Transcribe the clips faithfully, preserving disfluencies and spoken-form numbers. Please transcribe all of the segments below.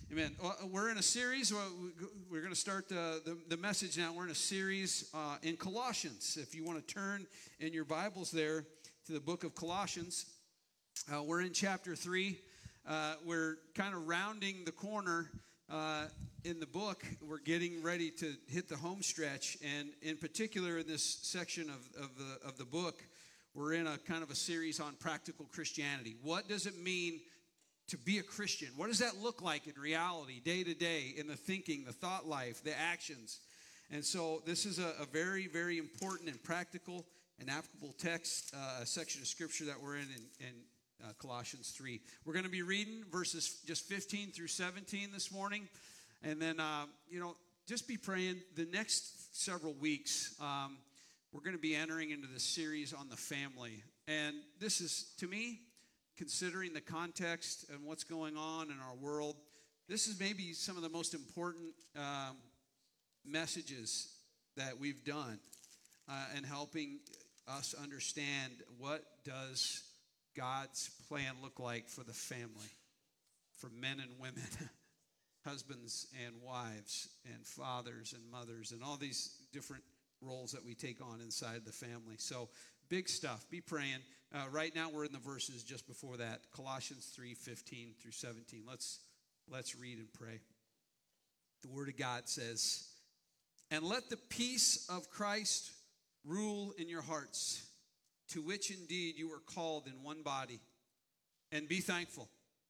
Amen. Well, we're in a series. We're going to start the, the, the message now. We're in a series uh, in Colossians. If you want to turn in your Bibles there to the book of Colossians, uh, we're in chapter three. Uh, we're kind of rounding the corner uh, in the book. We're getting ready to hit the home stretch. And in particular, in this section of, of, the, of the book, we're in a kind of a series on practical Christianity. What does it mean to be a Christian? What does that look like in reality, day to day, in the thinking, the thought life, the actions? And so this is a, a very, very important and practical and applicable text, uh, a section of Scripture that we're in in, in uh, Colossians three. We're going to be reading verses just fifteen through seventeen this morning. And then, uh, you know, just be praying. The next several weeks, um, we're going to be entering into this series on the family. And this is, to me, considering the context and what's going on in our world, this is maybe some of the most important um, messages that we've done uh, in helping us understand what does God's plan look like for the family, for men and women, husbands and wives, and fathers and mothers, and all these different roles that we take on inside the family. So big stuff. Be praying. Uh, right now we're in the verses just before that, Colossians three, fifteen through seventeen. Let's, let's read and pray. The Word of God says, "And let the peace of Christ rule in your hearts, to which indeed you are called in one body, and be thankful.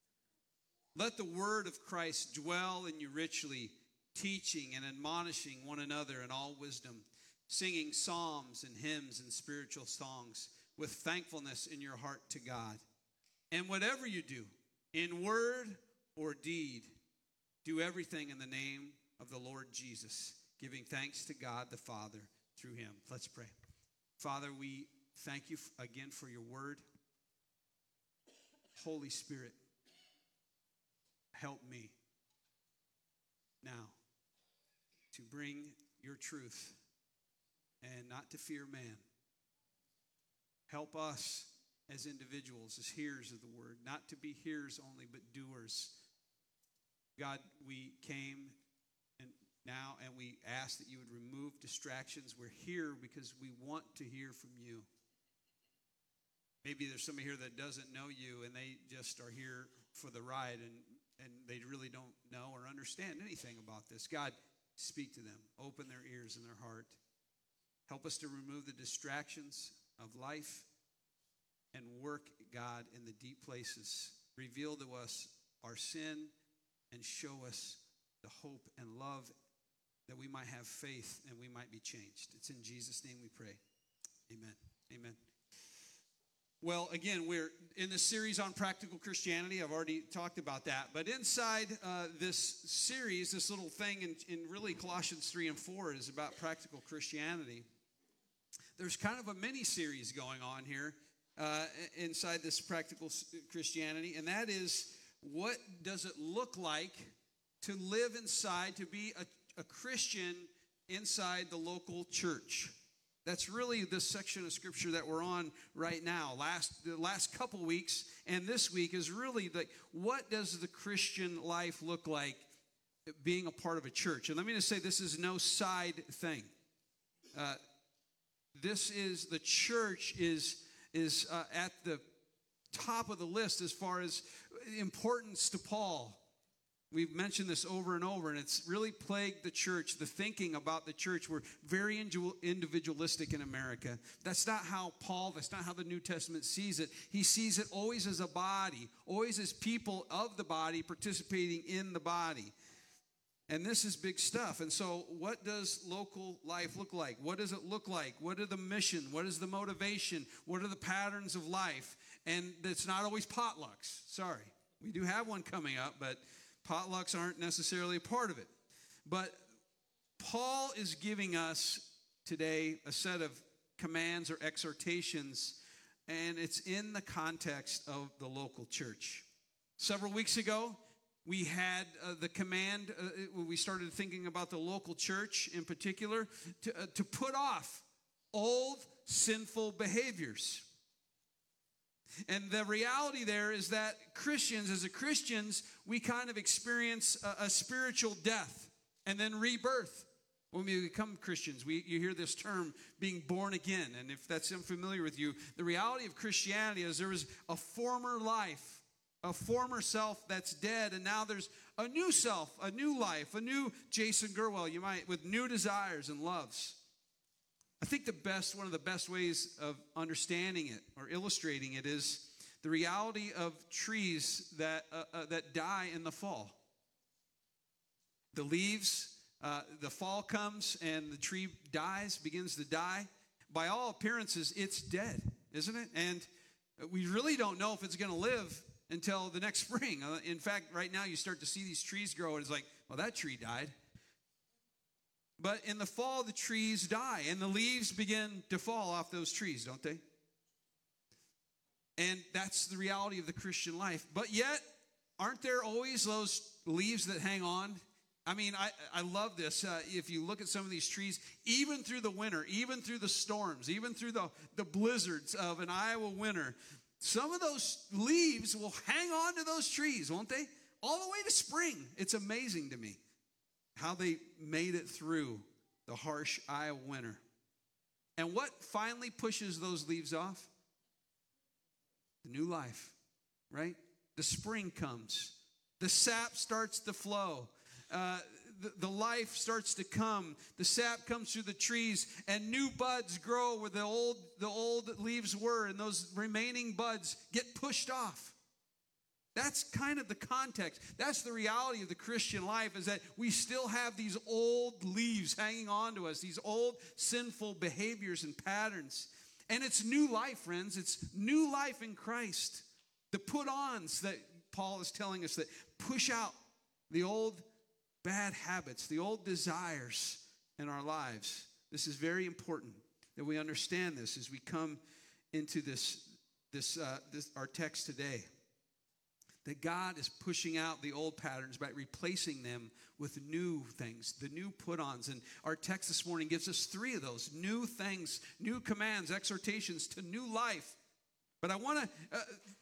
Let the word of Christ dwell in you richly, teaching and admonishing one another in all wisdom, singing psalms and hymns and spiritual songs with thankfulness in your heart to God. And whatever you do, in word or deed, do everything in the name of the Lord Jesus, giving thanks to God the Father through him." Let's pray. Father, we thank you again for your word. Holy Spirit, help me now to bring your truth and not to fear man. Help us as individuals, as hearers of the word, not to be hearers only, but doers. God, we came and now and we ask that you would remove distractions. We're here because we want to hear from you. Maybe there's somebody here that doesn't know you and they just are here for the ride and, and they really don't know or understand anything about this. God, speak to them. Open their ears and their heart. Help us to remove the distractions of life and work, God, in the deep places. Reveal to us our sin and show us the hope and love that we might have faith and we might be changed. It's in Jesus' name we pray. Amen. Amen. Well, again, we're in this series on practical Christianity. I've already talked about that. But inside uh, this series, this little thing in, in really Colossians three and four is about practical Christianity. There's kind of a mini-series going on here uh, inside this practical Christianity, and that is, what does it look like to live inside, to be a, a Christian inside the local church? That's really the section of Scripture that we're on right now. Last the last couple weeks and this week is really like, what does the Christian life look like being a part of a church? And let me just say, this is no side thing. Uh, This is, the church is, is uh, at the top of the list as far as importance to Paul. We've mentioned this over and over, and it's really plagued the church, the thinking about the church. We're very individualistic in America. That's not how Paul, that's not how the New Testament sees it. He sees it always as a body, always as people of the body participating in the body. And this is big stuff. And so what does local life look like? What does it look like? What are the mission? What is the motivation? What are the patterns of life? And it's not always potlucks. Sorry. We do have one coming up, but potlucks aren't necessarily a part of it. But Paul is giving us today a set of commands or exhortations, and it's in the context of the local church. Several weeks ago, we had uh, the command, uh, when we started thinking about the local church in particular, to, uh, to put off old sinful behaviors. And the reality there is that Christians, as a Christians, we kind of experience a, a spiritual death and then rebirth. When we become Christians, we, you hear this term, being born again. And if that's unfamiliar with you, the reality of Christianity is there was a former life, a former self that's dead, and now there's a new self, a new life, a new Jason Gerwell, you might, with new desires and loves. I think the best, one of the best ways of understanding it or illustrating it is the reality of trees that uh, uh, that die in the fall. The leaves, uh, the fall comes and the tree dies, begins to die. By all appearances, it's dead, isn't it? And we really don't know if it's going to live until the next spring. Uh, in fact, right now you start to see these trees grow, and it's like, well, that tree died. But in the fall, the trees die, and the leaves begin to fall off those trees, don't they? And that's the reality of the Christian life. But yet, aren't there always those leaves that hang on? I mean, I, I love this. Uh, if you look at some of these trees, even through the winter, even through the storms, even through the, the blizzards of an Iowa winter, some of those leaves will hang on to those trees, won't they? All the way to spring. It's amazing to me how they made it through the harsh Iowa winter. And what finally pushes those leaves off? The new life, right? The spring comes. The sap starts to flow. Uh, the, the life starts to come. The sap comes through the trees, and new buds grow where the old, the old leaves were, and those remaining buds get pushed off. That's kind of the context. That's the reality of the Christian life, is that we still have these old leaves hanging on to us, these old sinful behaviors and patterns. And it's new life, friends. It's new life in Christ. The put-ons that Paul is telling us that push out the old bad habits, the old desires in our lives. This is very important that we understand this as we come into this, this, uh, this our text today. That God is pushing out the old patterns by replacing them with new things, the new put-ons. And our text this morning gives us three of those new things, new commands, exhortations to new life. But I want to uh,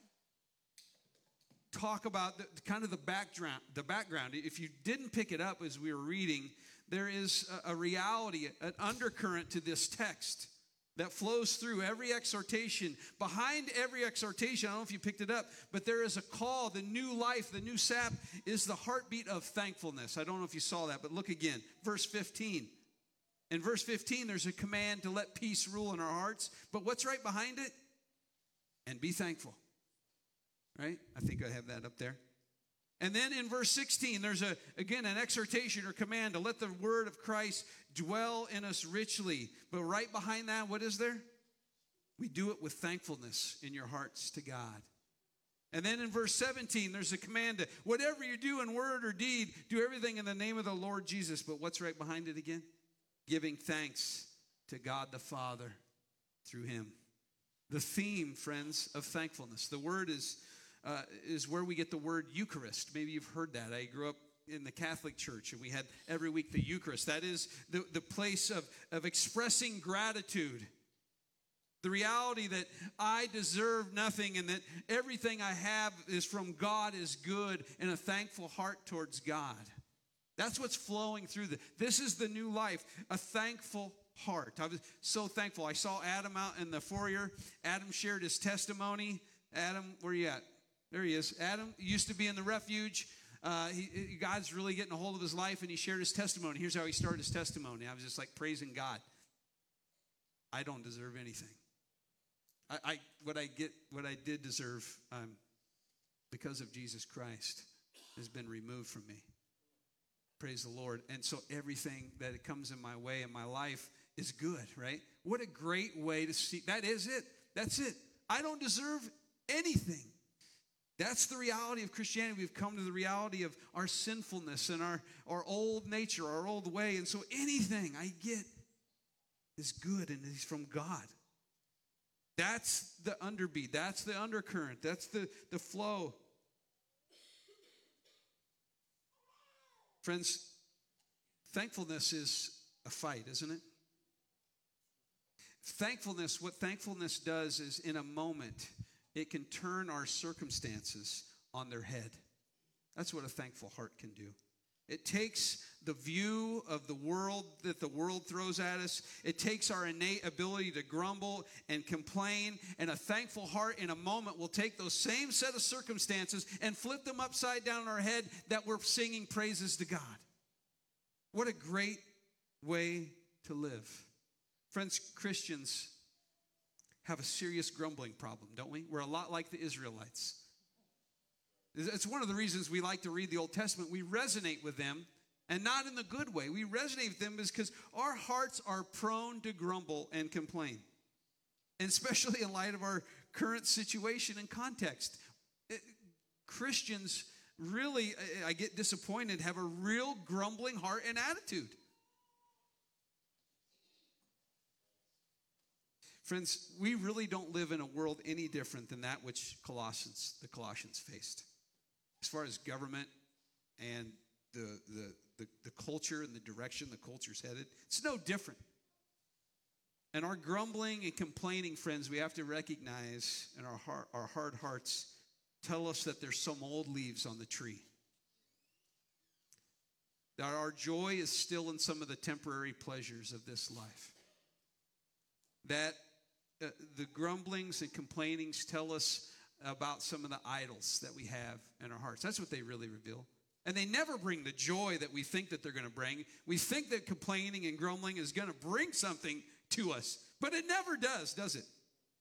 talk about the, kind of the background. The background. If you didn't pick it up as we were reading, there is a, a reality, an undercurrent to this text that flows through every exhortation. Behind every exhortation, I don't know if you picked it up, but there is a call. The new life, the new sap is the heartbeat of thankfulness. I don't know if you saw that, but look again. Verse fifteen. In verse fifteen, there's a command to let peace rule in our hearts. But what's right behind it? And be thankful. Right? I think I have that up there. And then in verse sixteen, there's, a again, an exhortation or command to let the word of Christ dwell in us richly. But right behind that, what is there? We do it with thankfulness in your hearts to God. And then in verse seventeen, there's a command to, whatever you do in word or deed, do everything in the name of the Lord Jesus. But what's right behind it again? Giving thanks to God the Father through him. The theme, friends, of thankfulness. The word is... Uh, is where we get the word Eucharist. Maybe you've heard that. I grew up in the Catholic Church, and we had every week the Eucharist. That is the, the place of, of expressing gratitude. The reality that I deserve nothing and that everything I have is from God is good, and a thankful heart towards God. That's what's flowing through the. This is the new life, a thankful heart. I was so thankful. I saw Adam out in the foyer. Adam shared his testimony. Adam, where are you at? There he is. Adam used to be in the refuge. Uh, he, God's really getting a hold of his life, and he shared his testimony. Here's how he started his testimony. I was just like praising God. I don't deserve anything. I, I what I get, what I did deserve, um, because of Jesus Christ, has been removed from me. Praise the Lord. And so everything that comes in my way in my life is good, right? What a great way to see. That is it. That's it. I don't deserve anything. That's the reality of Christianity. We've come to the reality of our sinfulness and our, our old nature, our old way. And so anything I get is good and is from God. That's the underbeat. That's the undercurrent. That's the, the flow. Friends, thankfulness is a fight, isn't it? Thankfulness, what thankfulness does is in a moment, it can turn our circumstances on their head. That's what a thankful heart can do. It takes the view of the world that the world throws at us. It takes our innate ability to grumble and complain. And a thankful heart in a moment will take those same set of circumstances and flip them upside down in our head that we're singing praises to God. What a great way to live. Friends, Christians have a serious grumbling problem, don't we? We're a lot like the Israelites. It's one of the reasons we like to read the Old Testament. We resonate with them, and not in the good way. We resonate with them because our hearts are prone to grumble and complain, and especially in light of our current situation and context. Christians really, I get disappointed, have a real grumbling heart and attitude. Friends, we really don't live in a world any different than that which Colossians, the Colossians faced. As far as government and the, the, the, the culture and the direction the culture's headed, it's no different. And our grumbling and complaining, friends, we have to recognize, and our heart, our hard hearts tell us that there's some old leaves on the tree. That our joy is still in some of the temporary pleasures of this life. That uh, the grumblings and complainings tell us about some of the idols that we have in our hearts. That's what they really reveal. And they never bring the joy that we think that they're going to bring. We think that complaining and grumbling is going to bring something to us, but it never does, does it?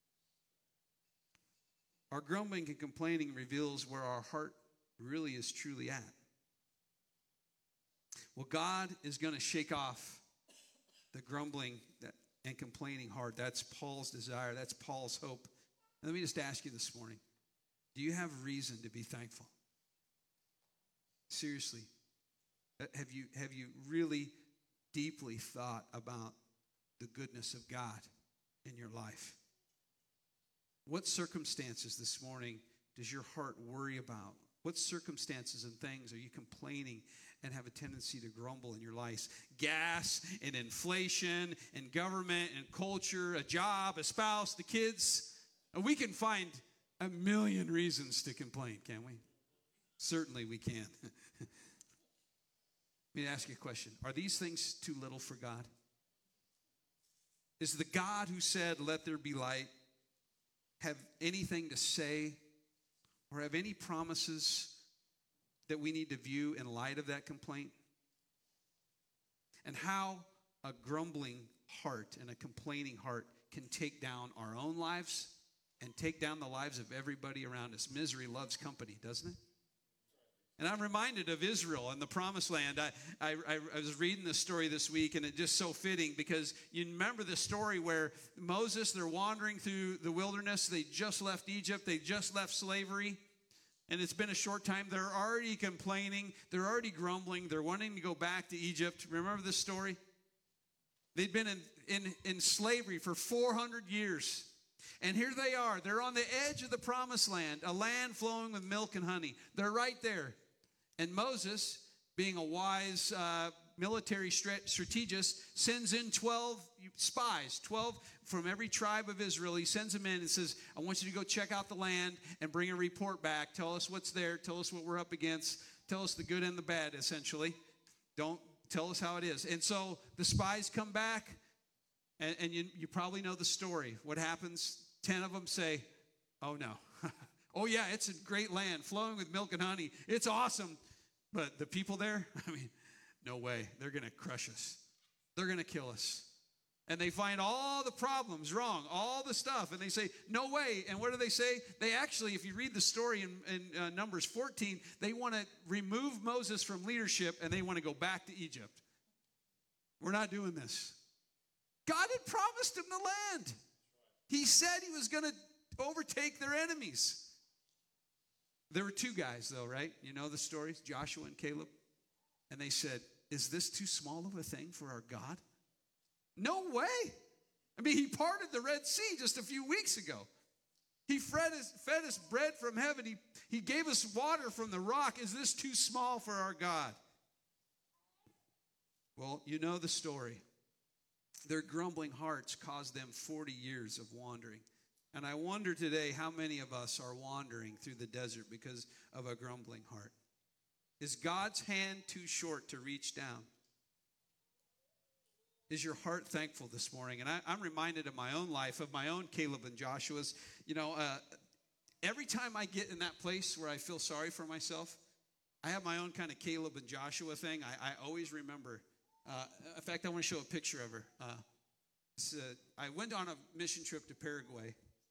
Our grumbling and complaining reveals where our heart really is truly at. Well, God is going to shake off the grumbling and complaining heart. That's Paul's desire. That's Paul's hope. And let me just ask you this morning, do you have reason to be thankful? Seriously, have you, have you really deeply thought about the goodness of God in your life? What circumstances this morning does your heart worry about? What circumstances and things are you complaining and have a tendency to grumble in your life? Gas and inflation and government and culture, a job, a spouse, the kids. And we can find a million reasons to complain, can't we? Certainly we can. Let me ask you a question. Are these things too little for God? Is the God who said, "Let there be light," have anything to say or have any promises that we need to view in light of that complaint? And how a grumbling heart and a complaining heart can take down our own lives and take down the lives of everybody around us. Misery loves company, doesn't it? And I'm reminded of Israel and the Promised Land. I, I, I was reading this story this week, and it's just so fitting because you remember the story where Moses, they're wandering through the wilderness. They just left Egypt. They just left slavery. And it's been a short time. They're already complaining. They're already grumbling. They're wanting to go back to Egypt. Remember this story? They'd been in, in, in slavery for four hundred years. And here they are. They're on the edge of the Promised Land, a land flowing with milk and honey. They're right there. And Moses, being a wise uh, military strategist, sends in twelve spies, twelve from every tribe of Israel. He sends them in and says, I want you to go check out the land and bring a report back. Tell us what's there. Tell us what we're up against. Tell us the good and the bad, essentially. Don't tell us how it is. And so the spies come back, and, and you, you probably know the story. What happens? Ten of them say, oh, no. Oh, yeah, it's a great land flowing with milk and honey. It's awesome. But the people there, I mean, no way. They're going to crush us. They're going to kill us. And they find all the problems wrong, all the stuff. And they say, no way. And what do they say? They actually, if you read the story in, in uh, Numbers fourteen, they want to remove Moses from leadership and they want to go back to Egypt. We're not doing this. God had promised them the land. He said he was going to overtake their enemies. There were two guys, though, right? You know the stories, Joshua and Caleb. And they said, is this too small of a thing for our God? No way. I mean, he parted the Red Sea just a few weeks ago. He fed us, fed us bread from heaven. He, he gave us water from the rock. Is this too small for our God? Well, you know the story. Their grumbling hearts caused them forty years of wandering. And I wonder today how many of us are wandering through the desert because of a grumbling heart. Is God's hand too short to reach down? Is your heart thankful this morning? And I, I'm reminded of my own life, of my own Caleb and Joshua's. You know, uh, every time I get in that place where I feel sorry for myself, I have my own kind of Caleb and Joshua thing. I, I always remember. Uh, in fact, I want to show a picture of her. Uh, uh, I went on a mission trip to Paraguay.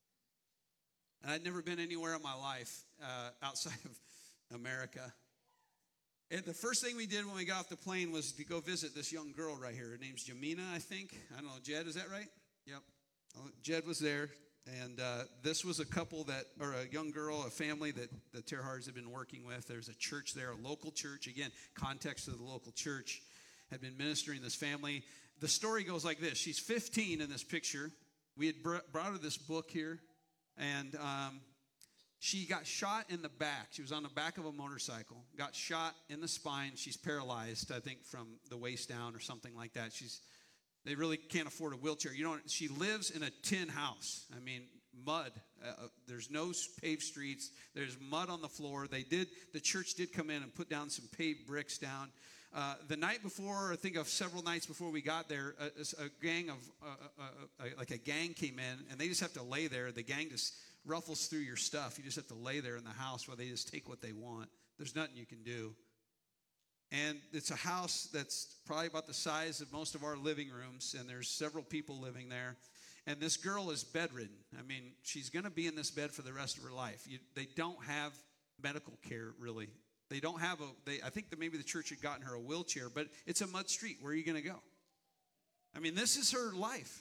And I'd never been anywhere in my life uh, outside of America. And the first thing we did when we got off the plane was to go visit this young girl right here. Her name's Jamina, I think. I don't know, Jed, is that right? Yep. Oh, Jed was there. And uh, this was a couple that, or a young girl, a family that the Terhards had been working with. There's a church there, a local church. Again, context of the local church had been ministering this family. The story goes like this. She's fifteen in this picture. We had br- brought her this book here. And um, she got shot in the back. She was on the back of a motorcycle, got shot in the spine. She's paralyzed, I think, from the waist down or something like that. She's, they really can't afford a wheelchair. You know, she lives in a tin house. I mean, mud. Uh, there's no paved streets. There's mud on the floor. They did, the church did come in and put down some paved bricks down. Uh, the night before, I think of several nights before we got there, a, a gang of, uh, uh, uh, like a gang came in, and they just have to lay there. The gang just ruffles through your stuff. You just have to lay there in the house where they just take what they want. There's nothing you can do. And it's a house that's probably about the size of most of our living rooms, and there's several people living there. And this girl is bedridden. I mean, she's going to be in this bed for the rest of her life. You, they don't have medical care, really. They don't have a, they, I think that maybe the church had gotten her a wheelchair, but it's a mud street. Where are you going to go? I mean, this is her life.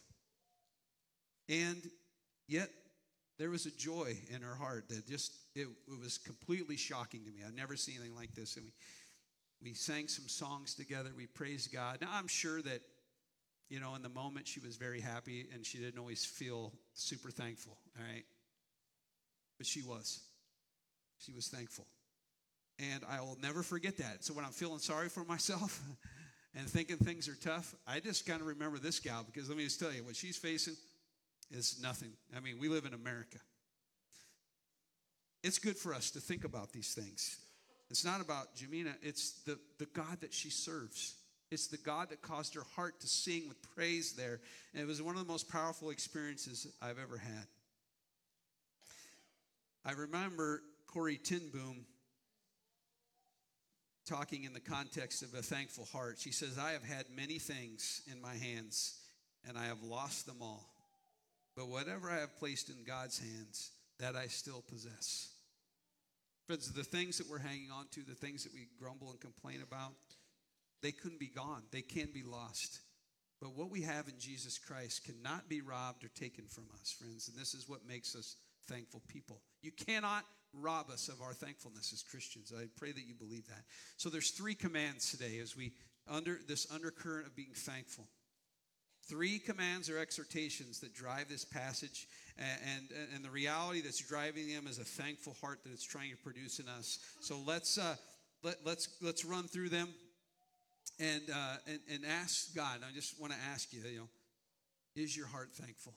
And yet, there was a joy in her heart that just, it, it was completely shocking to me. I've never seen anything like this. And we, we sang some songs together. We praised God. Now, I'm sure that, you know, in the moment she was very happy and she didn't always feel super thankful, all right? But she was. She was thankful. And I will never forget that. So when I'm feeling sorry for myself and thinking things are tough, I just kind of remember this gal, because let me just tell you, what she's facing is nothing. I mean, we live in America. It's good for us to think about these things. It's not about Jamina. It's the, the God that she serves. It's the God that caused her heart to sing with praise there. And it was one of the most powerful experiences I've ever had. I remember Corrie ten Boom talking in the context of a thankful heart. She says, I have had many things in my hands, and I have lost them all. But whatever I have placed in God's hands, that I still possess. Friends, the things that we're hanging on to, the things that we grumble and complain about, they couldn't be gone. They can be lost. But what we have in Jesus Christ cannot be robbed or taken from us, friends. And this is what makes us thankful people. You cannot rob us of our thankfulness as Christians. I pray that you believe that. So there's three commands today as we, under this undercurrent of being thankful. Three commands or exhortations that drive this passage, and, and, and the reality that's driving them is a thankful heart that it's trying to produce in us. So let's uh, let, let's let's run through them and, uh, and and ask God. I just want to ask you, you know, is your heart thankful?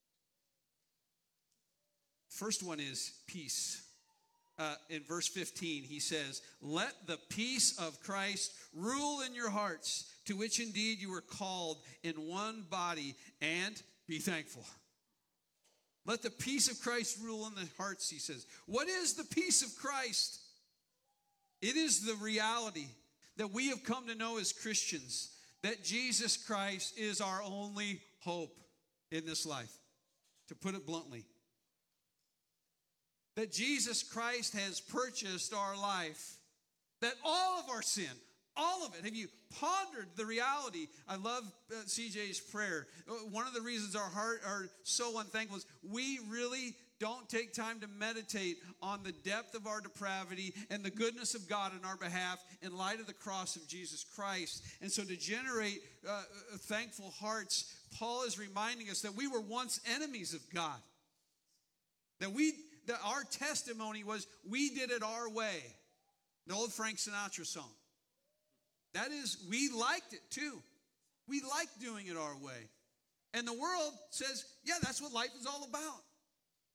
First one is peace. Uh, in verse fifteen, he says, let the peace of Christ rule in your hearts, to which indeed you were called in one body, and be thankful. Let the peace of Christ rule in the hearts, he says. What is the peace of Christ? It is the reality that we have come to know as Christians, that Jesus Christ is our only hope in this life, to put it bluntly. That Jesus Christ has purchased our life, that all of our sin, all of it. Have you pondered the reality? I love uh, C J's prayer. One of the reasons our heart are so unthankful is we really don't take time to meditate on the depth of our depravity and the goodness of God in our behalf in light of the cross of Jesus Christ. And so to generate uh, thankful hearts, Paul is reminding us that we were once enemies of God. That we, that our testimony was we did it our way. The old Frank Sinatra song. That is, we liked it too. We liked doing it our way. And the world says, yeah, that's what life is all about.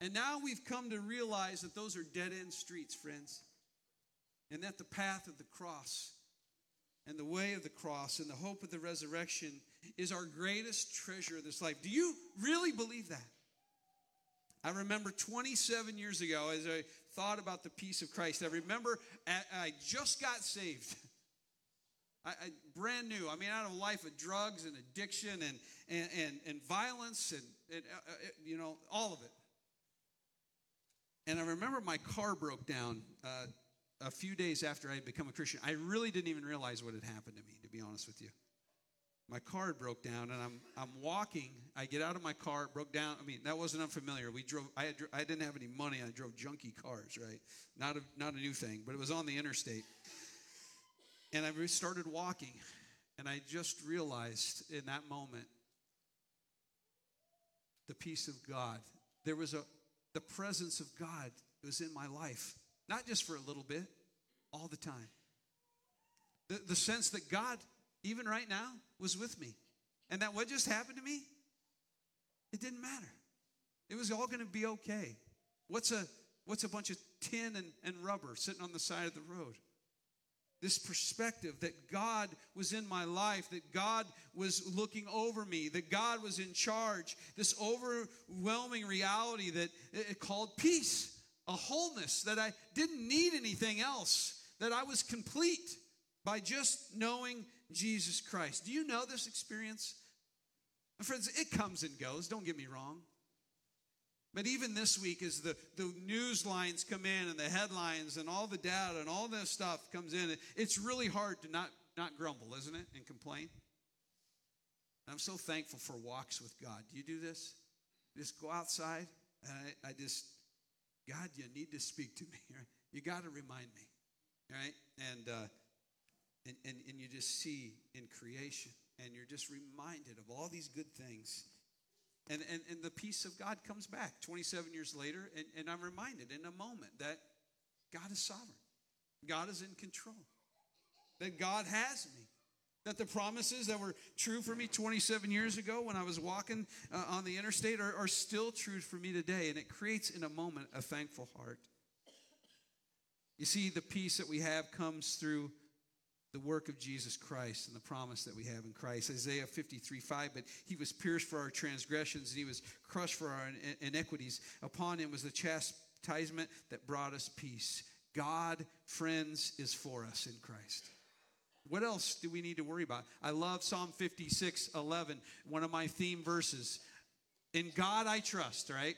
And now we've come to realize that those are dead-end streets, friends. And that the path of the cross and the way of the cross and the hope of the resurrection is our greatest treasure of this life. Do you really believe that? I remember twenty-seven years ago, as I thought about the peace of Christ, I remember I just got saved. I, I, brand new. I mean, out of a life of drugs and addiction and, and, and, and violence and, and uh, you know, all of it. And I remember my car broke down uh, a few days after I had become a Christian. I really didn't even realize what had happened to me, to be honest with you. My car had broke down, and I'm I'm walking. I get out of my car. It broke down. I mean, that wasn't unfamiliar. We drove. I had, I didn't have any money. I drove junky cars, right? Not a not a new thing, but it was on the interstate. And I started walking, and I just realized in that moment the peace of God. There was a the presence of God was in my life, not just for a little bit, all the time. The, the sense that God, even right now, was with me. And that what just happened to me, it didn't matter. It was all going to be okay. What's a what's a bunch of tin and, and rubber sitting on the side of the road? This perspective that God was in my life, that God was looking over me, that God was in charge. This overwhelming reality that it called peace, a wholeness, that I didn't need anything else, that I was complete by just knowing Jesus Christ. Do you know this experience? My friends, it comes and goes, don't get me wrong. But even this week, as the, the news lines come in and the headlines and all the data and all this stuff comes in, it's really hard to not, not grumble, isn't it, and complain? I'm so thankful for walks with God. Do you do this? Just go outside, and I, I just, God, you need to speak to me. Right? You got to remind me, right? And, uh, and, and, and you just see in creation, and you're just reminded of all these good things. And, and, and the peace of God comes back twenty-seven years later, and, and I'm reminded in a moment that God is sovereign. God is in control. That God has me. That the promises that were true for me twenty-seven years ago when I was walking uh, on the interstate are, are still true for me today. And it creates in a moment a thankful heart. You see, the peace that we have comes through the work of Jesus Christ and the promise that we have in Christ. Isaiah fifty-three five, but he was pierced for our transgressions and he was crushed for our iniquities. Upon him was the chastisement that brought us peace. God, friends, is for us in Christ. What else do we need to worry about? I love Psalm fifty-six eleven, one of my theme verses. In God I trust, right?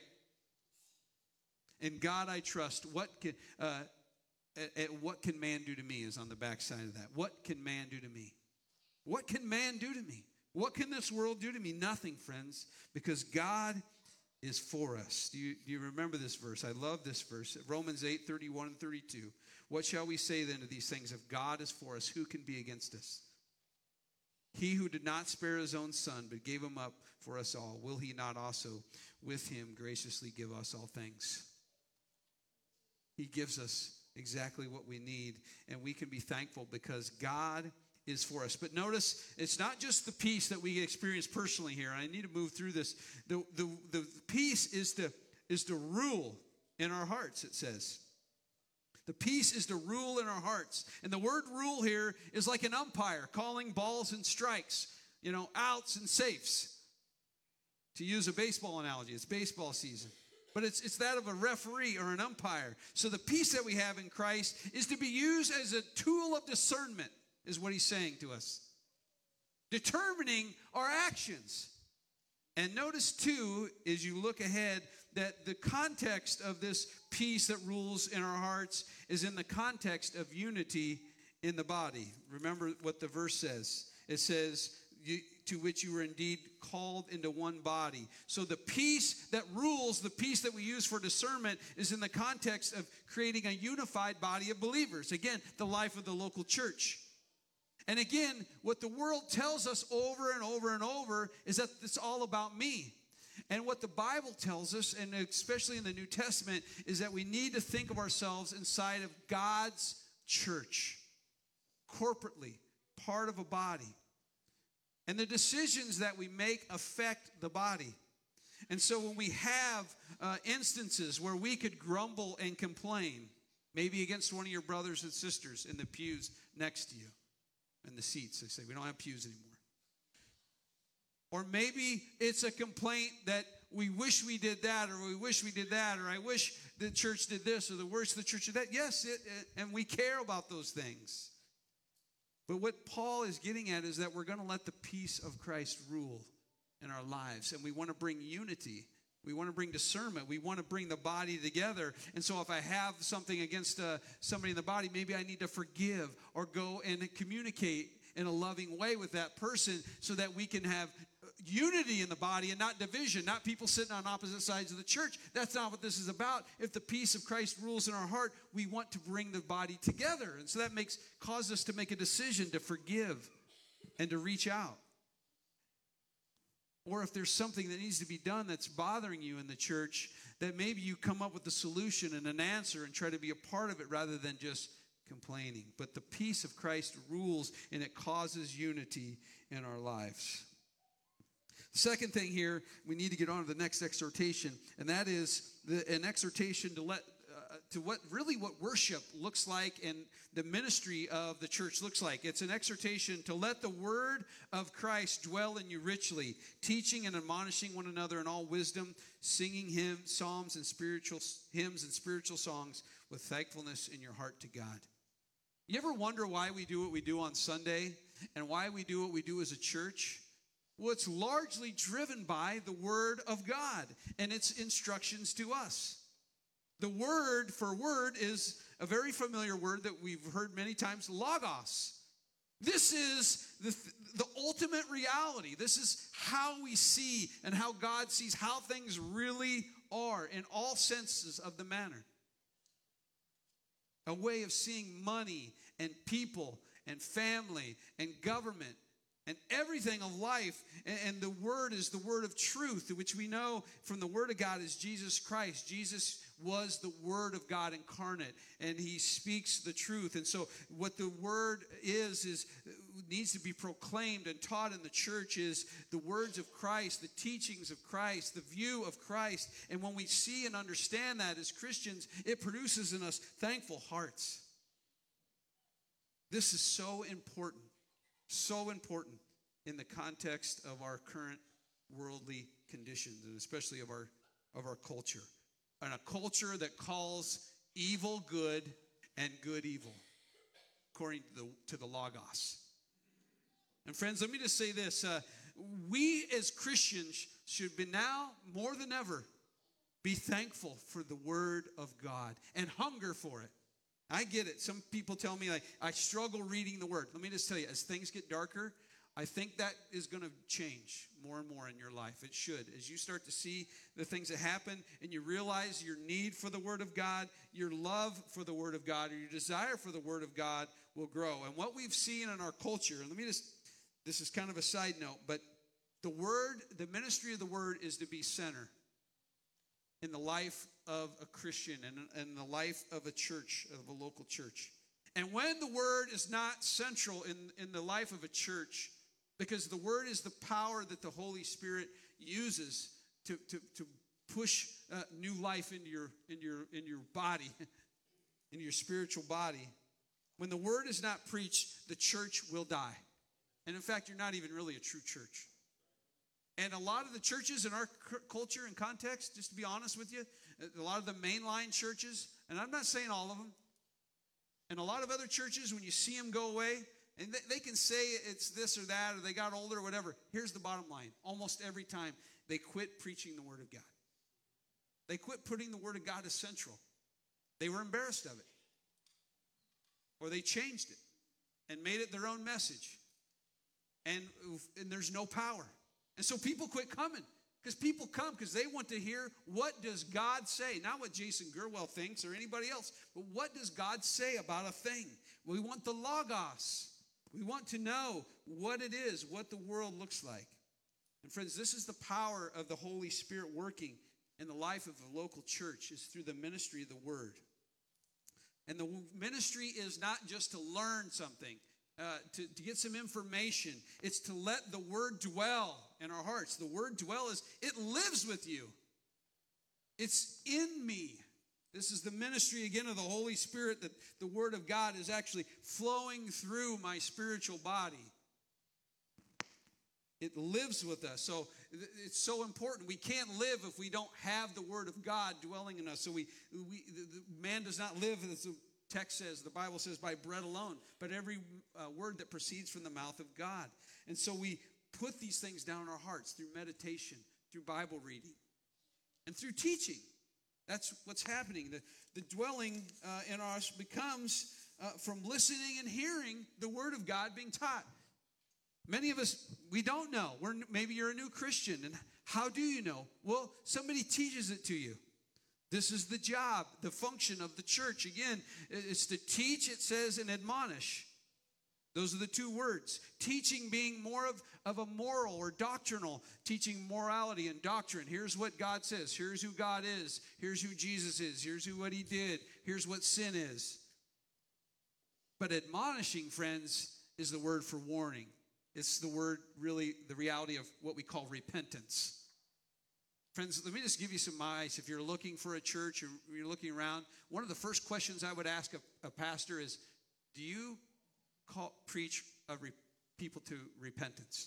In God I trust. What can... Uh, At what can man do to me is on the backside of that. What can man do to me? What can man do to me? What can this world do to me? Nothing, friends, because God is for us. Do you, do you remember this verse? I love this verse. Romans eight thirty-one and thirty-two. What shall we say then to these things? If God is for us, who can be against us? He who did not spare his own son, but gave him up for us all, will he not also with him graciously give us all things? He gives us exactly what we need, and we can be thankful because God is for us. But notice, it's not just the peace that we experience personally here. I need to move through this. The, the, the peace is to, is to rule in our hearts, it says. The peace is to rule in our hearts. And the word rule here is like an umpire calling balls and strikes, you know, outs and safes. To use a baseball analogy, it's baseball season. But it's, it's that of a referee or an umpire. So the peace that we have in Christ is to be used as a tool of discernment, is what he's saying to us. Determining our actions. And notice, too, as you look ahead, that the context of this peace that rules in our hearts is in the context of unity in the body. Remember what the verse says. It says, You, to which you were indeed called into one body. So the peace that rules, the peace that we use for discernment, is in the context of creating a unified body of believers. Again, the life of the local church. And again, what the world tells us over and over and over is that it's all about me. And what the Bible tells us, and especially in the New Testament, is that we need to think of ourselves inside of God's church, corporately, part of a body. And the decisions that we make affect the body. And so when we have uh, instances where we could grumble and complain, maybe against one of your brothers and sisters in the pews next to you, in the seats, they say, we don't have pews anymore. Or maybe it's a complaint that we wish we did that, or we wish we did that, or I wish the church did this, or the worst the church did that. Yes, it, it, and we care about those things. But what Paul is getting at is that we're going to let the peace of Christ rule in our lives. And we want to bring unity. We want to bring discernment. We want to bring the body together. And so if I have something against uh, somebody in the body, maybe I need to forgive or go and communicate in a loving way with that person so that we can have unity in the body and not division, not people sitting on opposite sides of the church. That's not what this is about. If the peace of Christ rules in our heart, we want to bring the body together. And so that makes causes us to make a decision to forgive and to reach out. Or if there's something that needs to be done that's bothering you in the church, that maybe you come up with a solution and an answer and try to be a part of it rather than just complaining. But the peace of Christ rules, and it causes unity in our lives. The second thing here, we need to get on to the next exhortation, and that is the, an exhortation to let uh, to what really what worship looks like and the ministry of the church looks like. It's an exhortation to let the word of Christ dwell in you richly, teaching and admonishing one another in all wisdom, singing hymns, psalms, and spiritual hymns and spiritual songs with thankfulness in your heart to God. You ever wonder why we do what we do on Sunday and why we do what we do as a church? Well, it's largely driven by the Word of God and its instructions to us. The word for word is a very familiar word that we've heard many times, logos. This is the, the ultimate reality. This is how we see and how God sees how things really are in all senses of the manner. A way of seeing money and people and family and government and everything of life. And the word is the word of truth, which we know from the word of God is Jesus Christ. Jesus was the word of God incarnate, and he speaks the truth. And so what the word is, is needs to be proclaimed and taught in the church is the words of Christ, the teachings of Christ, the view of Christ. And when we see and understand that as Christians, it produces in us thankful hearts. This is so important. So important in the context of our current worldly conditions, and especially of our of our culture. And a culture that calls evil good and good evil, according to the, to the Logos. And friends, let me just say this. Uh, we as Christians should be now, more than ever, be thankful for the Word of God and hunger for it. I get it. Some people tell me, like, I struggle reading the Word. Let me just tell you, as things get darker, I think that is going to change more and more in your life. It should. As you start to see the things that happen and you realize your need for the Word of God, your love for the Word of God, or your desire for the Word of God will grow. And what we've seen in our culture, and let me just, this is kind of a side note, but the Word, the ministry of the Word is to be center in the life of a Christian and in the life of a church, of a local church. And when the Word is not central in, in the life of a church, because the Word is the power that the Holy Spirit uses to, to, to push uh, new life into your, in your, in your body, in your spiritual body. When the Word is not preached, the church will die. And in fact, you're not even really a true church. And a lot of the churches in our culture and context, just to be honest with you, a lot of the mainline churches, and I'm not saying all of them, and a lot of other churches, when you see them go away, and they, they can say it's this or that, or they got older or whatever. Here's the bottom line. Almost every time, they quit preaching the Word of God. They quit putting the Word of God as central. They were embarrassed of it. Or they changed it and made it their own message. And, and there's no power. And so people quit coming. Because people come because they want to hear, what does God say? Not what Jason Gerwell thinks or anybody else, but what does God say about a thing? We want the Logos. We want to know what it is, what the world looks like. And friends, this is the power of the Holy Spirit working in the life of a local church, is through the ministry of the Word. And the ministry is not just to learn something. uh, to, to get some information. It's to let the word dwell in our hearts. The word dwell is, it lives with you. It's in me. This is the ministry, again, of the Holy Spirit, that the word of God is actually flowing through my spiritual body. It lives with us. So it's so important. We can't live if we don't have the word of God dwelling in us. So we, we the, the man does not live, as the text says, the Bible says, by bread alone, but every uh, word that proceeds from the mouth of God. And so we put these things down in our hearts through meditation, through Bible reading, and through teaching. That's what's happening. The, the dwelling uh, in us becomes uh, from listening and hearing the word of God being taught. Many of us, we don't know. We're, maybe you're a new Christian, and how do you know? Well, somebody teaches it to you. This is the job, the function of the church. Again, it's to teach, it says, and admonish. Those are the two words. Teaching being more of, of a moral or doctrinal, teaching morality and doctrine. Here's what God says. Here's who God is. Here's who Jesus is. Here's who what he did. Here's what sin is. But admonishing, friends, is the word for warning. It's the word, really, the reality of what we call repentance. Friends, let me just give you some advice. If you're looking for a church or you're looking around, one of the first questions I would ask a, a pastor is, do you call, preach a re, people to repentance?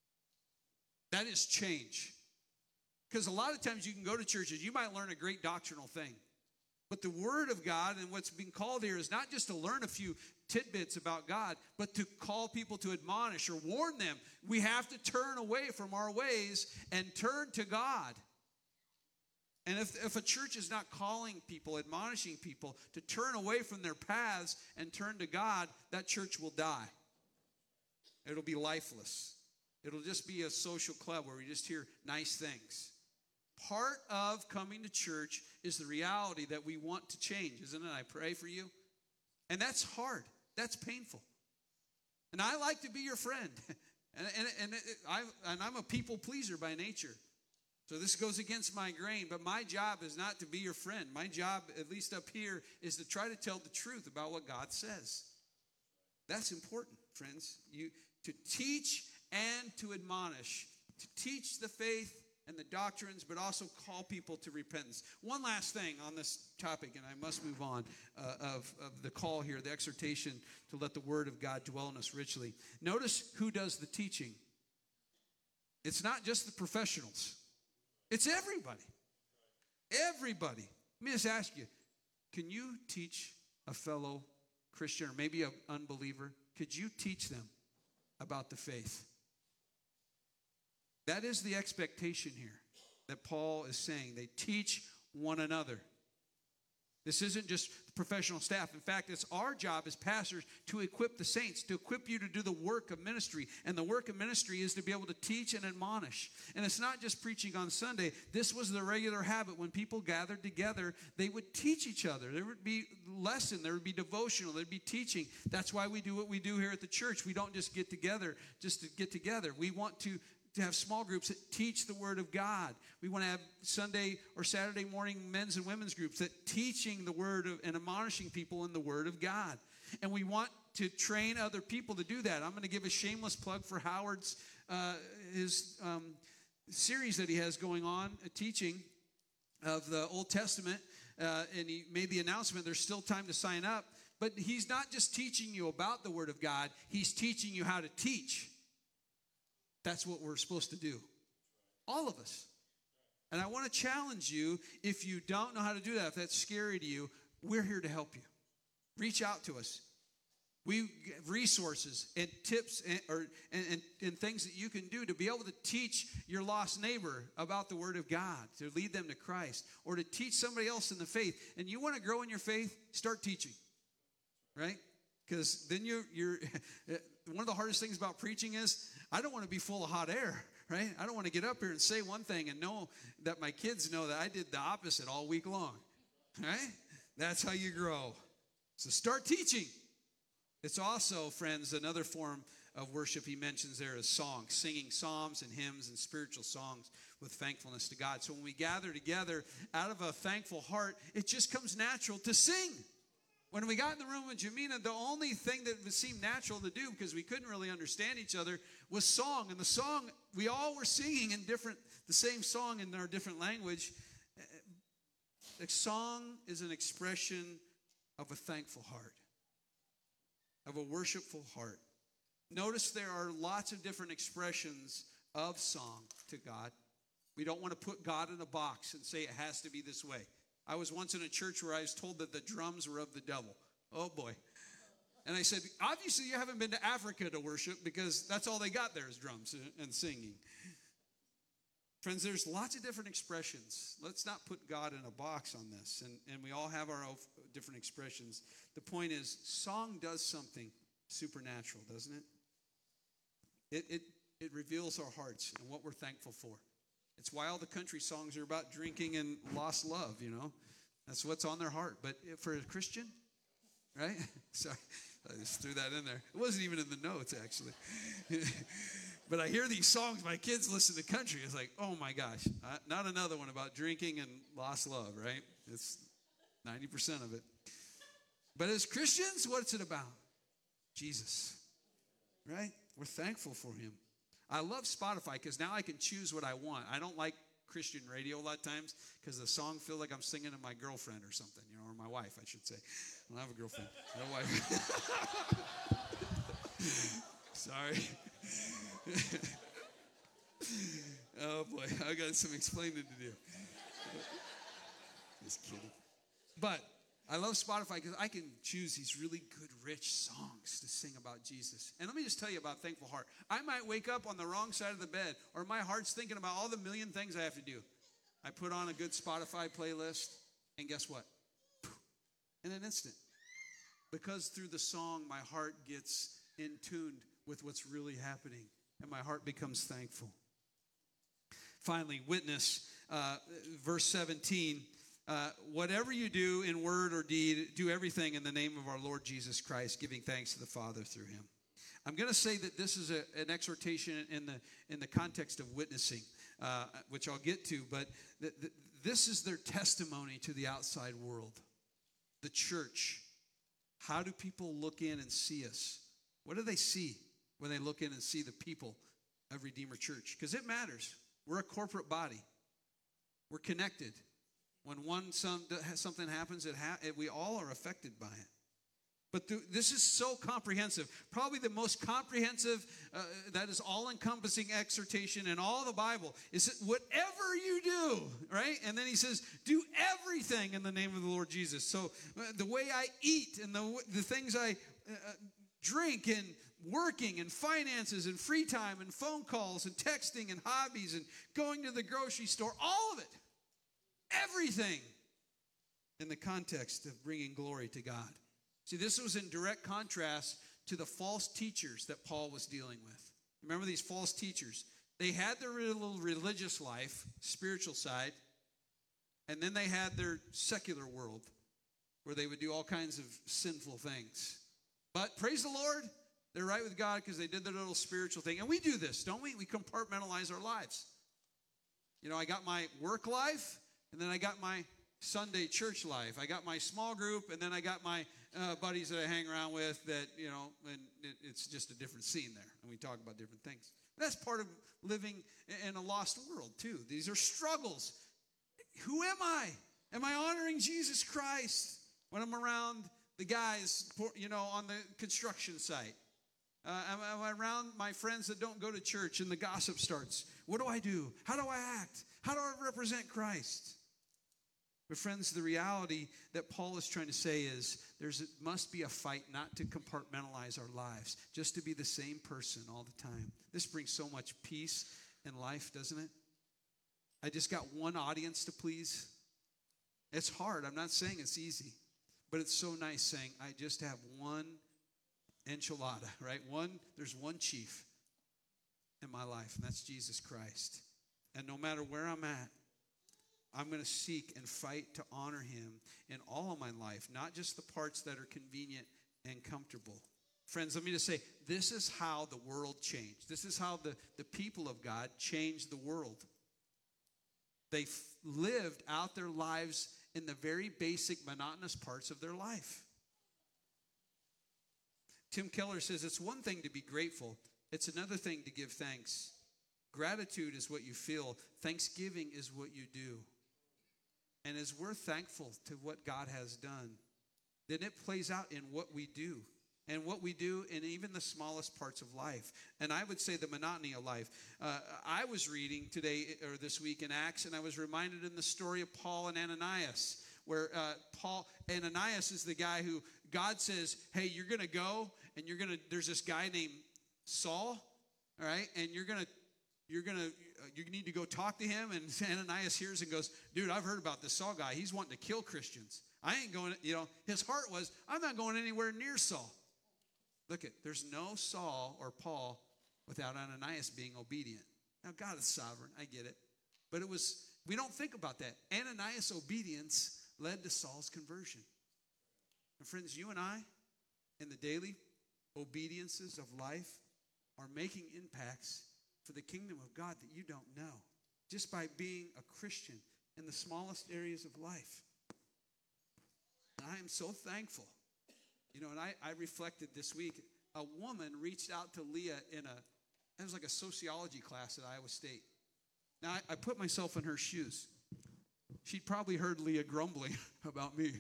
That is change. Because a lot of times you can go to churches, you might learn a great doctrinal thing. But the word of God and what's being called here is not just to learn a few tidbits about God, but to call people to admonish or warn them. We have to turn away from our ways and turn to God. And if, if a church is not calling people, admonishing people to turn away from their paths and turn to God, that church will die. It'll be lifeless. It'll just be a social club where we just hear nice things. Part of coming to church is the reality that we want to change, isn't it? I pray for you. And that's hard. That's painful. And I like to be your friend. and, and, and, it, I, and I'm a people pleaser by nature. So this goes against my grain, but my job is not to be your friend. My job, at least up here, is to try to tell the truth about what God says. That's important, friends. You to teach and to admonish, to teach the faith and the doctrines, but also call people to repentance. One last thing on this topic, and I must move on, uh, of, of the call here, the exhortation to let the word of God dwell in us richly. Notice who does the teaching. It's not just the professionals. It's everybody. Everybody. Let me just ask you, can you teach a fellow Christian or maybe an unbeliever? Could you teach them about the faith? That is the expectation here that Paul is saying. They teach one another. This isn't just the professional staff. In fact, it's our job as pastors to equip the saints, to equip you to do the work of ministry. And the work of ministry is to be able to teach and admonish. And it's not just preaching on Sunday. This was the regular habit. When people gathered together, they would teach each other. There would be lesson. There would be devotional. There would be teaching. That's why we do what we do here at the church. We don't just get together just to get together. We want to to have small groups that teach the word of God. We want to have Sunday or Saturday morning men's and women's groups that teaching the word of, and admonishing people in the word of God. And we want to train other people to do that. I'm going to give a shameless plug for Howard's uh, his um, series that he has going on, a teaching of the Old Testament. Uh, and he made the announcement, there's still time to sign up. But he's not just teaching you about the word of God. He's teaching you how to teach. That's what we're supposed to do. All of us. And I want to challenge you, if you don't know how to do that, if that's scary to you, we're here to help you. Reach out to us. We have resources and tips and, or, and, and, and things that you can do to be able to teach your lost neighbor about the word of God, to lead them to Christ, or to teach somebody else in the faith. And you want to grow in your faith, start teaching. Right? Because then you're, you're one of the hardest things about preaching is, I don't want to be full of hot air, right? I don't want to get up here and say one thing and know that my kids know that I did the opposite all week long, right? That's how you grow. So start teaching. It's also, friends, another form of worship he mentions there is song, singing psalms and hymns and spiritual songs with thankfulness to God. So when we gather together out of a thankful heart, it just comes natural to sing. When we got in the room with Jamina, the only thing that seemed natural to do, because we couldn't really understand each other, was song. And the song, we all were singing in different, the same song in our different language. The song is an expression of a thankful heart, of a worshipful heart. Notice there are lots of different expressions of song to God. We don't want to put God in a box and say it has to be this way. I was once in a church where I was told that the drums were of the devil. Oh, boy. And I said, obviously you haven't been to Africa to worship, because that's all they got there is drums and singing. Friends, there's lots of different expressions. Let's not put God in a box on this. And, and we all have our own different expressions. The point is, song does something supernatural, doesn't it? It, it, it reveals our hearts and what we're thankful for. It's why all the country songs are about drinking and lost love, you know. That's what's on their heart. But for a Christian, right? Sorry, I just threw that in there. It wasn't even in the notes, actually. But I hear these songs, my kids listen to country. It's like, oh my gosh, uh, not another one about drinking and lost love, right? It's ninety percent of it. But as Christians, what's it about? Jesus, right? We're thankful for him. I love Spotify because now I can choose what I want. I don't like Christian radio a lot of times because the song feels like I'm singing to my girlfriend or something, you know, or my wife, I should say. I don't have a girlfriend. No wife. Sorry. Oh, boy. I got some explaining to do. Just kidding. But I love Spotify because I can choose these really good, rich songs to sing about Jesus. And let me just tell you about Thankful Heart. I might wake up on the wrong side of the bed, or my heart's thinking about all the million things I have to do. I put on a good Spotify playlist, and guess what? In an instant. Because through the song, my heart gets in tune with what's really happening, and my heart becomes thankful. Finally, witness, uh, verse seventeen. Uh, whatever you do in word or deed, do everything in the name of our Lord Jesus Christ, giving thanks to the Father through him. I'm going to say that this is a, an exhortation in the in the context of witnessing, uh, which I'll get to, but th- th- this is their testimony to the outside world. The church. How do people look in and see us? What do they see when they look in and see the people of Redeemer Church? Because it matters. We're a corporate body. We're connected. When one some, something happens, it ha- it, we all are affected by it. But th- this is so comprehensive. Probably the most comprehensive, uh, that is all-encompassing exhortation in all the Bible is that whatever you do, right? And then he says, do everything in the name of the Lord Jesus. So uh, the way I eat and the, the things I uh, drink and working and finances and free time and phone calls and texting and hobbies and going to the grocery store, all of it. Everything in the context of bringing glory to God. See, this was in direct contrast to the false teachers that Paul was dealing with. Remember these false teachers? They had their little religious life, spiritual side, and then they had their secular world where they would do all kinds of sinful things. But praise the Lord, they're right with God because they did their little spiritual thing. And we do this, don't we? We compartmentalize our lives. You know, I got my work life, and then I got my Sunday church life. I got my small group, and then I got my uh, buddies that I hang around with that, you know, and it, it's just a different scene there. And we talk about different things. That's part of living in a lost world, too. These are struggles. Who am I? Am I honoring Jesus Christ when I'm around the guys, you know, on the construction site? Uh, am, am I around my friends that don't go to church and the gossip starts? What do I do? How do I act? How do I represent Christ? But friends, the reality that Paul is trying to say is there must be a fight not to compartmentalize our lives, just to be the same person all the time. This brings so much peace in life, doesn't it? I just got one audience to please. It's hard. I'm not saying it's easy, but it's so nice saying I just have one enchilada, right? One, there's one chief in my life, and that's Jesus Christ. And no matter where I'm at, I'm going to seek and fight to honor him in all of my life, not just the parts that are convenient and comfortable. Friends, let me just say, this is how the world changed. This is how the, the people of God changed the world. They f- lived out their lives in the very basic, monotonous parts of their life. Tim Keller says it's one thing to be grateful. It's another thing to give thanks. Gratitude is what you feel. Thanksgiving is what you do. And as we're thankful to what God has done, then it plays out in what we do. And what we do in even the smallest parts of life. And I would say the monotony of life. Uh, I was reading today or this week in Acts, and I was reminded in the story of Paul and Ananias, where uh, Paul, Ananias is the guy who God says, hey, you're going to go, and you're going to, there's this guy named Saul, all right, and you're going to, you're going to, uh, you need to go talk to him. And Ananias hears and goes, dude, I've heard about this Saul guy. He's wanting to kill Christians. I ain't going, you know, his heart was, I'm not going anywhere near Saul. Look at, there's no Saul or Paul without Ananias being obedient. Now, God is sovereign. I get it. But it was, we don't think about that. Ananias' obedience led to Saul's conversion. And friends, you and I, in the daily obediences of life, are making impacts for the kingdom of God that you don't know. Just by being a Christian in the smallest areas of life. And I am so thankful. You know, and I, I reflected this week, a woman reached out to Leah in a, it was like a sociology class at Iowa State. Now, I, I put myself in her shoes. She'd probably heard Leah grumbling about me.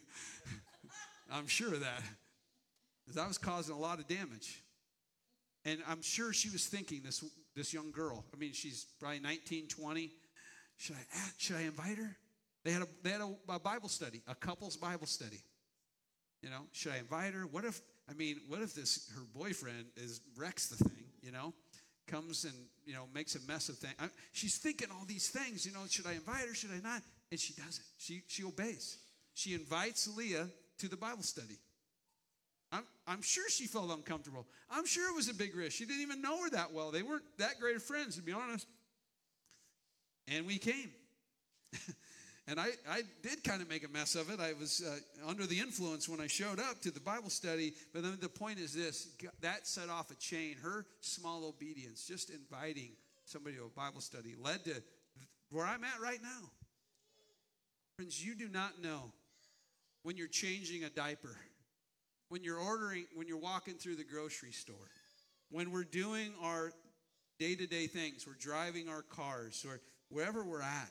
I'm sure of that. Because I was causing a lot of damage. And I'm sure she was thinking, this this young girl, I mean, she's probably nineteen, twenty. Should I, should I invite her? They had, a, they had a, a Bible study, a couple's Bible study. You know, should I invite her? What if, I mean, what if this, her boyfriend is, wrecks the thing, you know, comes and, you know, makes a mess of things. I, she's thinking all these things, you know, should I invite her, should I not? And she doesn't. She, she obeys. She invites Leah to the Bible study. I'm, I'm sure she felt uncomfortable. I'm sure it was a big risk. She didn't even know her that well. They weren't that great of friends, to be honest. And we came. And I, I did kind of make a mess of it. I was uh, under the influence when I showed up to the Bible study. But then the point is this. That set off a chain. Her small obedience, just inviting somebody to a Bible study, led to where I'm at right now. Friends, you do not know when you're changing a diaper, when you're ordering, when you're walking through the grocery store, when we're doing our day-to-day things, we're driving our cars, or wherever we're at,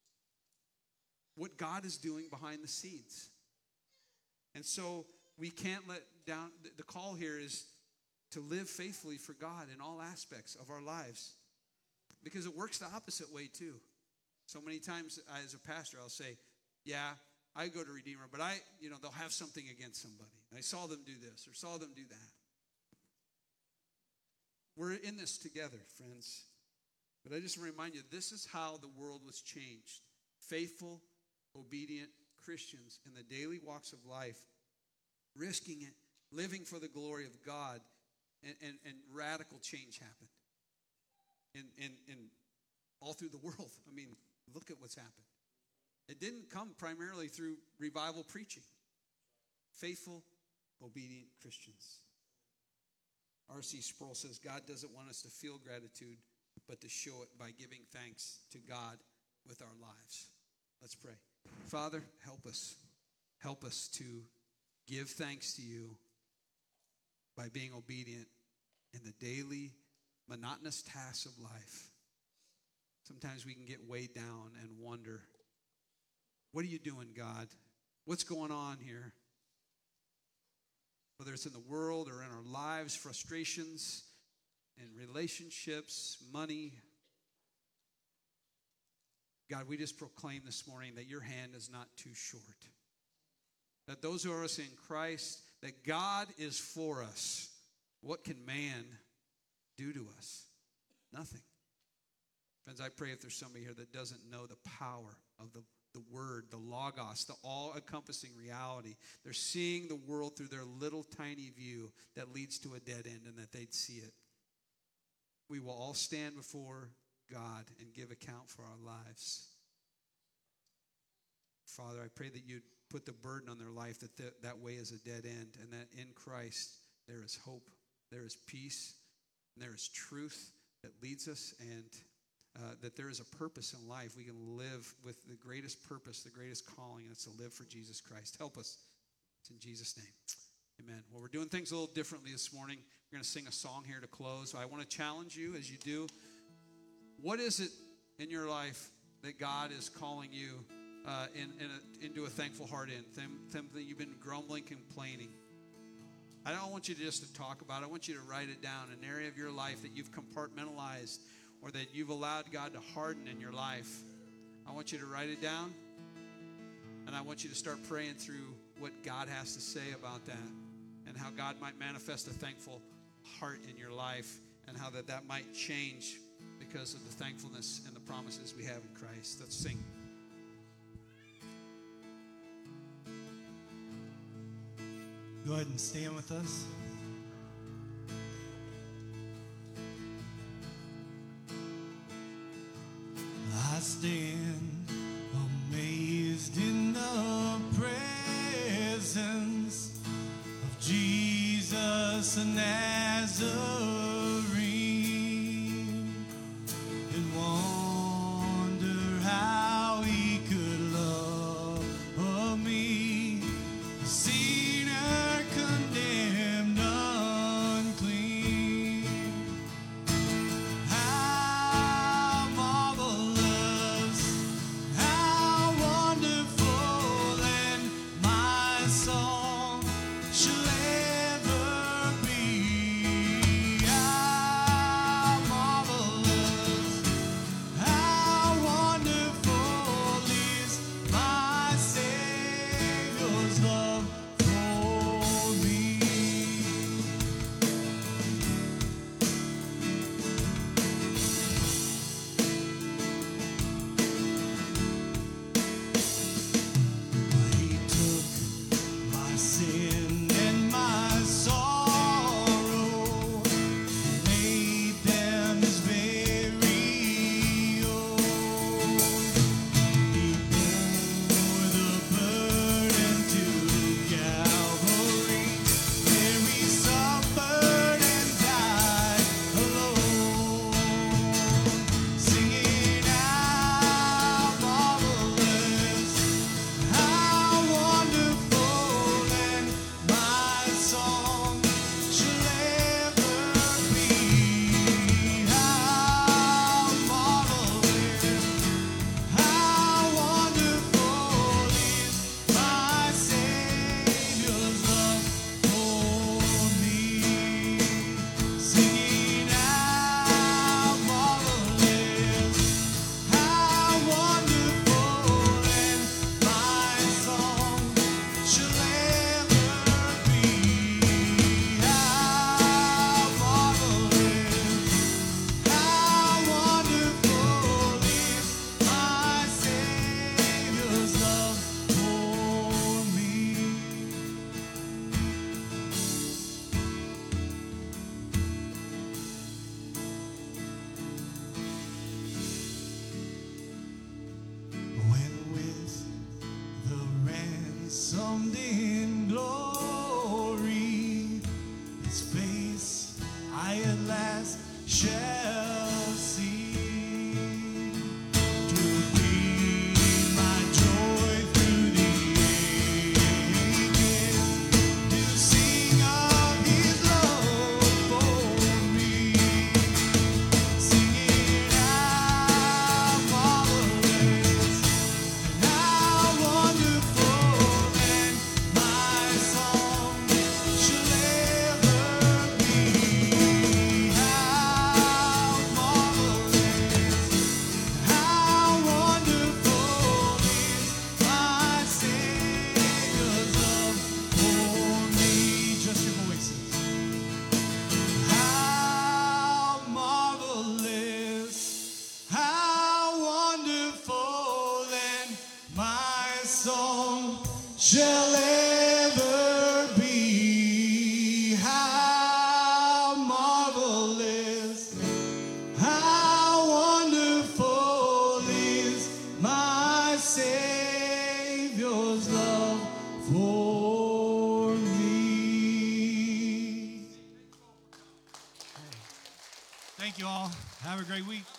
what God is doing behind the scenes. And so we can't let down, the call here is to live faithfully for God in all aspects of our lives. Because it works the opposite way too. So many times as a pastor, I'll say, yeah, I go to Redeemer, but I, you know, they'll have something against somebody. I saw them do this or saw them do that. We're in this together, friends. But I just remind you, this is how the world was changed. Faithful, obedient Christians in the daily walks of life, risking it, living for the glory of God, and, and, and radical change happened. In, in, in all through the world. I mean, look at what's happened. It didn't come primarily through revival preaching. Faithful, obedient Christians. R C Sproul says, God doesn't want us to feel gratitude, but to show it by giving thanks to God with our lives. Let's pray. Father, help us. Help us to give thanks to you by being obedient in the daily, monotonous tasks of life. Sometimes we can get weighed down and wonder, what are you doing, God? What's going on here? Whether it's in the world or in our lives, frustrations in relationships, money. God, we just proclaim this morning that your hand is not too short. That those of us in Christ, that God is for us. What can man do to us? Nothing. Friends, I pray if there's somebody here that doesn't know the power of the, the word, the logos, the all-encompassing reality. They're seeing the world through their little tiny view that leads to a dead end, and that they'd see it. We will all stand before God and give account for our lives. Father, I pray that you'd put the burden on their life that th- that way is a dead end, and that in Christ there is hope, there is peace, and there is truth that leads us, and uh, that there is a purpose in life. We can live with the greatest purpose, the greatest calling, and it's to live for Jesus Christ. Help us. It's in Jesus' name. Amen. Well, we're doing things a little differently this morning. We're going to sing a song here to close. I want to challenge you as you do. What is it in your life that God is calling you uh, in, in a, into a thankful heart in? Something you've been grumbling, complaining. I don't want you to just to talk about it. I want you to write it down. An area of your life that you've compartmentalized or that you've allowed God to harden in your life. I want you to write it down. And I want you to start praying through what God has to say about that and how God might manifest a thankful heart in your life and how that, that might change because of the thankfulness and the promises we have in Christ. Let's sing. Go ahead and stand with us. I stand amazed in the presence of Jesus the Nazarene and wonder how he could love me, a sinner condemned unclean. How marvelous, how wonderful, and my song shall ever be. How marvelous, how wonderful is my Savior's love for me. He took my sin and my sorrow, laid them his very own. He bore the burden to Calvary, where he suffered and died alone, singing how marvelous, how wonderful, and my song shall ever be. How marvelous, how wonderful is my Savior's love for me. Singing how marvelous, how wonderful, and my song shall ever be. How marvelous, how wonderful is my Savior's love for me. When with the ransomed in glory, his face I at last shall see, to be my joy through the ages, to sing of his love for me, singing how marvelous, how wonderful, and my song shall ever be. How marvelous, how wonderful is my Savior's love for me. Just your voices. How marvelous, how wonderful, and my song shall ever be. How marvelous, how wonderful is my Savior's love for me. Thank you all. Have a great week.